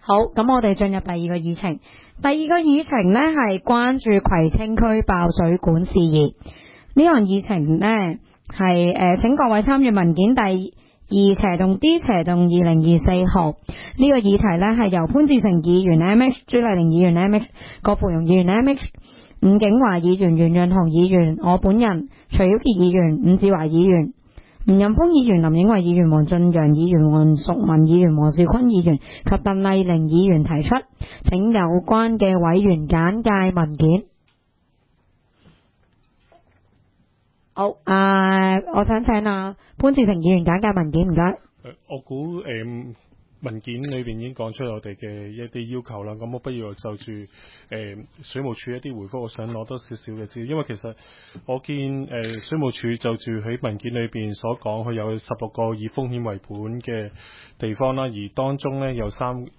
好，咁我哋進入第二個議程。第二個議程呢係關注葵青區爆水管事宜。呢項議程呢係請各位參閱文件第2/D/2024號。呢個議題呢係由潘志成議員 MH、朱麗玲議員 MH、郭芙蓉議員 MH、伍景華議員、袁潤雄議員、我本人、徐曉傑議員、伍志華議員、吳任峰議員、林影惠議員、黃俊陽議員、黃淑文議員、黃兆坤議員及鄧麗玲議員提出，請有關嘅委員簡介文件。好，我想請潘志成議員簡介文件，唔該。 我估文件裏邊已經講出我哋嘅一啲要求啦，咁我不如我就住水務署一啲回覆，我想攞多少少嘅資料，因為其實我見水務署就住喺文件裏邊所講，佢有16個以風險為本嘅地方啦，而當中呢有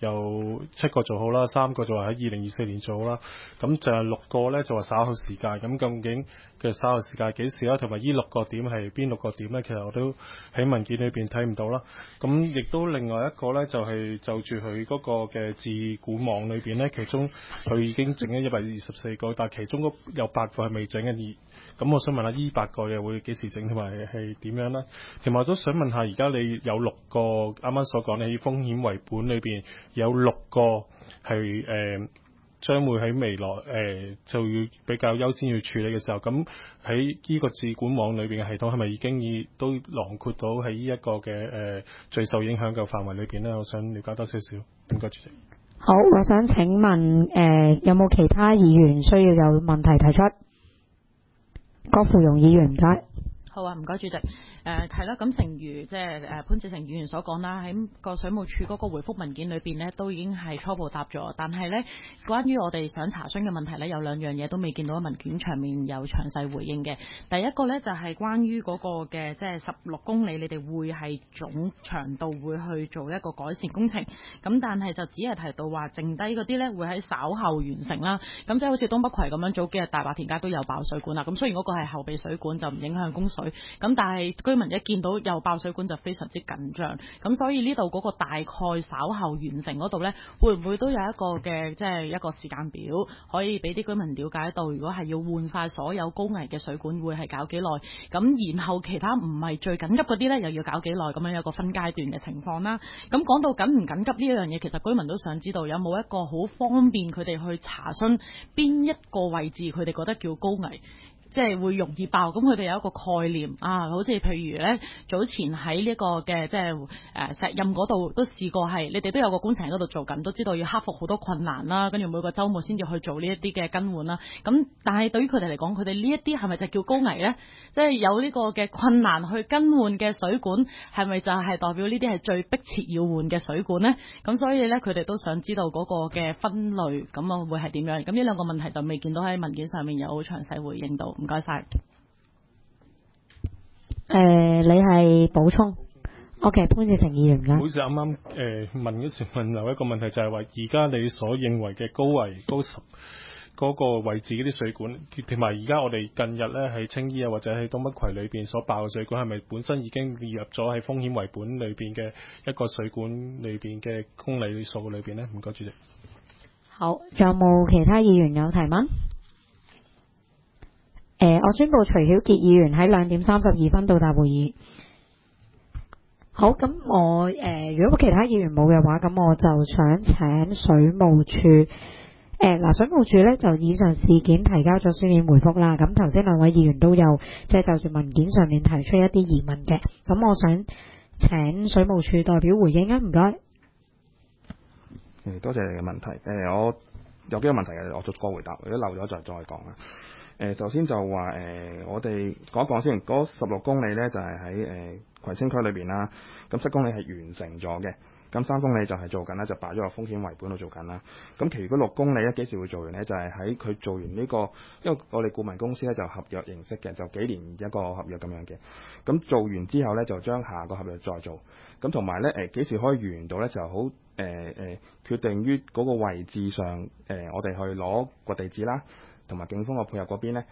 7個做好啦，3個就話喺2024年做好啦，咁就係6個呢就話稍後時間，咁究竟嘅稍後時間幾時啦，同埋呢6個點係邊6個點呢？其實我都喺文件裏邊睇唔到啦。咁亦都另外一個呢，就係就住佢嗰個嘅智管網裏邊呢，其中佢已經整咗124個，但係其中有8個係未整嘅。咁我想問下呢8個又會幾時整，同埋係點樣呢？同埋都想問下，而家你有6個啱啱所講你以風險為本裏邊有6個係將會喺未來就要比較優先要處理嘅時候，咁喺呢個智管網裏邊嘅系統係咪已經都囊括到喺呢一個嘅最受影響嘅範圍裏邊呢？我想了解多少少。唔該，主席。 好，我想請問有冇其他議員需要有問題提出？郭芙蓉議員，唔該。 好啊，唔該主席。係啦，咁正如即係潘志成議員所講啦，喺個水務署嗰個回覆文件裏邊呢，都已經係初步答咗。但係呢，關於我哋想查詢嘅問題呢，有2樣嘢都未見到喺文件上面有詳細回應嘅。第一個呢，就係關於嗰個嘅即係16公里，你哋會係總長度會去做一個改善工程。咁但係就只係提到話剩低嗰啲呢會喺稍後完成啦。咁即係好似東北葵咁樣，早幾日大白田街都有爆水管啦。咁雖然嗰個係後備水管，就唔影響供水。咁但係居民一見到有爆水管就非常之緊張，咁所以呢度嗰個大概稍後完成嗰度呢，會唔會都有一個嘅即係一個時間表，可以俾啲居民了解到，如果係要換晒所有高危嘅水管，會係搞幾耐？咁然後其他唔係最緊急嗰啲呢，又要搞幾耐？咁樣有個分階段嘅情況啦。咁講到緊唔緊急呢一樣嘢，其實居民都想知道有冇一個好方便佢哋去查詢邊一個位置佢哋覺得叫高危，即係會容易爆，咁佢哋有一個概念啊，好似譬如呢，早前喺呢個嘅即係石蔭嗰度都試過係，你哋都有個工程喺嗰度做緊，都知道要克服好多困難啦，跟住每個週末先至去做呢一啲嘅更換啦。咁但係對於佢哋嚟講，佢哋呢一啲係咪就叫高危呢？即係有呢個嘅困難去更換嘅水管，係咪就係代表呢啲係最迫切要換嘅水管呢？咁所以呢，佢哋都想知道嗰個嘅分類咁啊會係點樣？咁呢兩個問題就未見到喺文件上面有好詳細回應到。唔該晒。 你係補充？OK， 潘志成議員嘅。 好似啱啱問嗰時問有一個問題就係話，而家你所認為嘅高危高10嗰個位置嗰啲水管，同埋而家我哋近日咧喺青衣啊或者喺東北葵裏邊所爆嘅水管，係咪本身已經列入咗喺風險為本裏邊嘅一個水管裏邊嘅公里數裏邊呢？唔該，主席。 好，仲有冇其他議員有提問？我宣布徐曉傑議員喺2點32分到達會議。好，咁我如果其他議員冇嘅話，咁我就想請水務署水務署呢就以上事件提交咗書面回覆啦。咁頭先2位議員都有即係就住文件上面提出一啲疑問嘅，咁我想請水務署代表回應啊，唔該。 多謝你嘅問題。我有幾個問題嘅，我逐個回答，如果漏咗就再講啦。首先就話我哋講一講先，嗰16公里呢就係喺葵青區裏邊啦。咁7公里係完成咗嘅，咁3公里就係做緊啦，就擺咗個風險為本度做緊啦。咁其餘嗰6公里呢幾時會做完呢？就係喺佢做完呢個，因為我哋顧問公司呢就合約形式嘅，就幾年一個合約咁樣嘅。咁做完之後呢，就將下個合約再做。咁同埋呢幾時可以完到呢？就好決定於嗰個位置上我哋去攞個地址啦。同埋警方嘅配合嗰邊呢，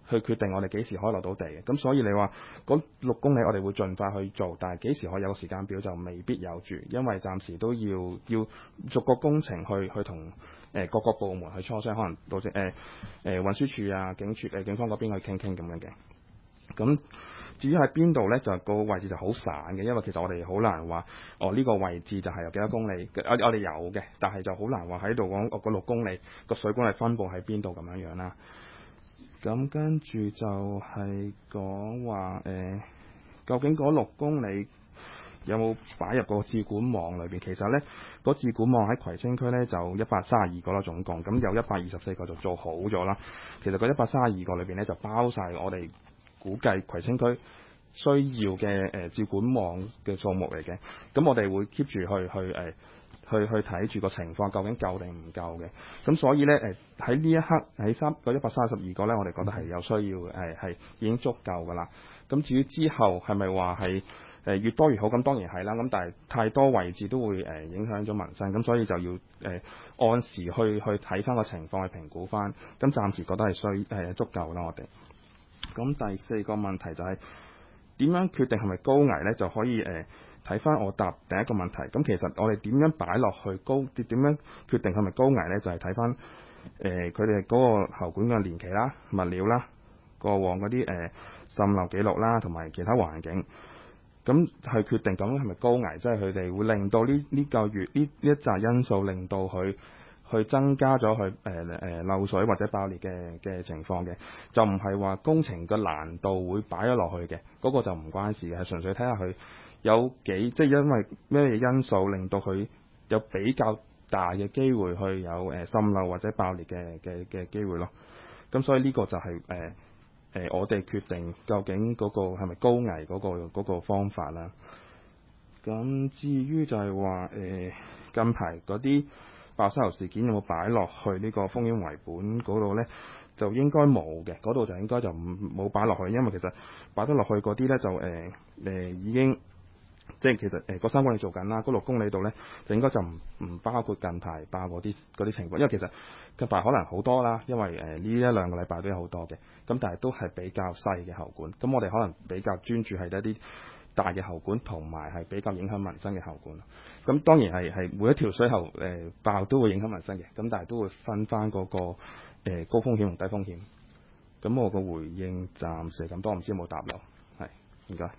去決定我哋幾時可以落到地嘅。咁所以你話嗰6公里我哋會盡快去做，但係幾時可以有個時間表就未必有住，因為暫時都要逐個工程去同各個部門去磋商，可能到運輸署啊、警方嗰邊去傾咁樣嘅。咁至於喺邊度呢？就個位置就好散嘅，因為其實我哋好難話呢個位置就係有幾多公里，我哋有嘅，但係就好難話喺度講個6公里個水管係分佈喺邊度咁樣樣啦。咁跟住就係講話究竟嗰6公里有冇擺入個智管網裏邊？其實呢，嗰智管網喺葵青區呢就132個啦，總共咁有124個就做好咗啦。其實嗰132個裏邊呢就包晒我哋估計葵青區需要嘅智管網嘅數目嚟嘅。咁我哋會 keep 住去睇住個情況，究竟夠定唔夠嘅。咁所以呢，喺呢一刻喺132個呢，我哋覺得係有需要係已經足夠㗎啦。咁至於之後係咪話係越多越好？咁當然係啦。咁但係太多位置都會影響咗民生，咁所以就要按時去睇翻個情況去評估翻。咁暫時覺得係足夠啦，我哋。咁第4個問題就係點樣決定係咪高危呢？就可以睇翻我答第一個問題。咁其實我哋點樣擺落去點樣決定係咪高危呢？就係睇翻佢哋嗰個喉管嘅年期啦、物料啦、過往嗰啲滲漏記錄啦，同埋其他環境。咁去決定咁係咪高危，即係佢哋會令到呢個月呢一紮因素令到佢去增加咗佢漏水或者爆裂嘅情況嘅，就唔係話工程嘅難度會擺咗落去嘅，嗰個就唔關事嘅，係純粹睇下佢有幾即係因為咩因素令到佢有比較大嘅機會去有滲漏或者爆裂嘅機會咯。咁所以呢個就係我哋決定究竟嗰個係咪高危嗰個方法啦。咁至於就係話近排嗰啲爆砂喉事件有冇擺落去呢個風險為本嗰度呢？就應該冇嘅，嗰度就應該就冇擺落去，因為其實擺得落去嗰啲呢，就已經即係其實嗰3公里做緊啦，嗰6公里度呢，就應該就唔包括近排爆嗰啲情況，因為其實近排可能好多啦，因為呢1-2個禮拜都有好多嘅，咁但係都係比較細嘅喉管，咁我哋可能比較專注係一啲大嘅喉管同埋係比較影響民生嘅喉管。咁當然係每一條水喉爆都會影響民生嘅，咁但係都會分翻嗰個高風險同低風險。咁我個回應暫時咁多，唔知有冇答漏。係，唔該。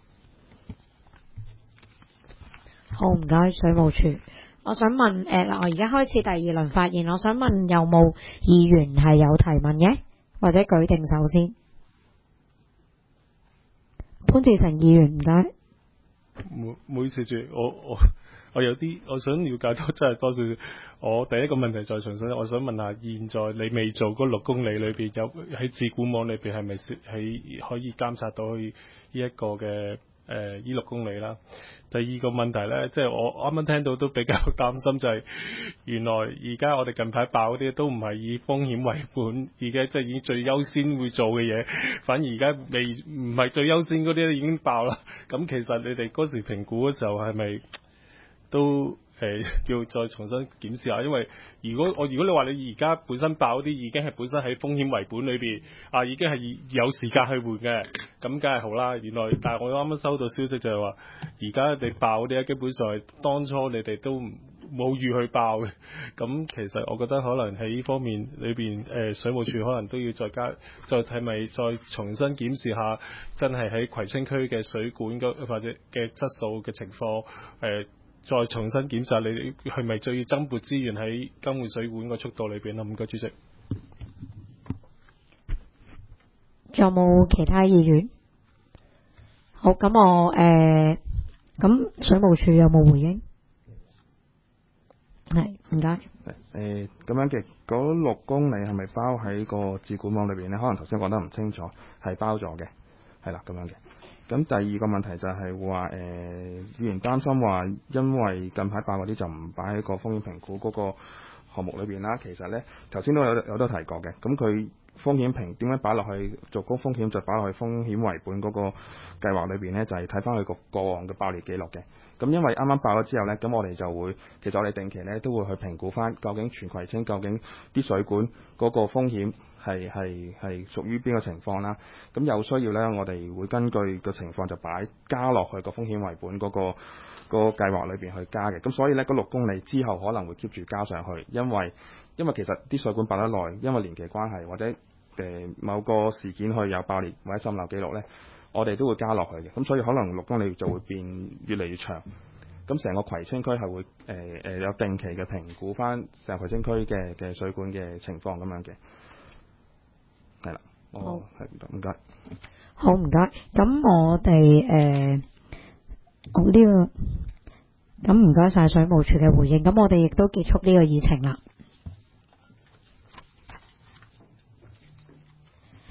好，唔該，水務署。我想問我而家開始第2輪發言，我想問有冇議員係有提問嘅，或者舉定手先。潘志成議員，唔該。 唔好意思住，我有啲我想了解多，真係多少少。我第一個問題再重申，我想問下，現在你未做嗰6公里裏邊，有喺智管網裏邊係咪係可以監察到呢一個嘅呢6公里啦？第二個問題呢，即係我啱啱聽到都比較擔心，就係原來而家我哋近排爆嗰啲都唔係以風險為本，而家即係已經最優先會做嘅嘢，反而而家唔係最優先嗰啲已經爆啦。咁其實你哋嗰時評估嘅時候係咪都要再重新檢視下？因為如果你話你而家本身爆嗰啲已經係本身喺風險為本裏邊已經係有時間去換嘅，咁梗係好啦。原來但係我啱啱收到消息就係話，而家你爆嗰啲基本上係當初你哋都冇預去爆嘅。咁其實我覺得可能喺呢方面裏邊水務署可能都要再係咪再重新檢視下，真係喺葵青區嘅水管或者嘅質素嘅情況再重新檢查，你係咪就要增撥資源喺更換水管個速度裏邊啦？唔該，主席。 仲有冇其他議員？好，咁我咁水務署有冇回應？係，唔該。 咁樣嘅嗰6公里係咪包喺個智管網裏邊呢？可能頭先講得唔清楚，係包咗嘅，係啦，咁樣嘅。 咁第二個問題就係話議員擔心話，因為近排爆嗰啲就唔擺喺個風險評估嗰個項目裏邊啦。其實呢，頭先都有提過嘅。咁佢風險評點樣擺落去做高風險就擺落去風險為本嗰個計劃裏邊呢，就係睇翻佢個過往嘅爆裂記錄嘅。咁因為啱啱爆咗之後呢，咁我哋就會其實我哋定期呢都會去評估翻究竟全葵青究竟啲水管嗰個風險係屬於邊個情況啦。咁有需要呢，我哋會根據個情況就加落去個風險為本嗰個計劃裏邊去加嘅。咁所以呢，嗰6公里之後可能會 keep 住加上去，因為其實啲水管爆得耐，因為年期關係或者某個事件去有爆裂或者滲漏記錄呢，我哋都會加落去嘅。咁所以可能6公里就會變越嚟越長。咁成個葵青區係會有定期嘅評估翻成個葵青區嘅水管嘅情況咁樣嘅。係啦， 好， 唔該。 好，唔該。咁我哋咁唔該晒水務署嘅回應。咁我哋亦都結束呢個議程啦。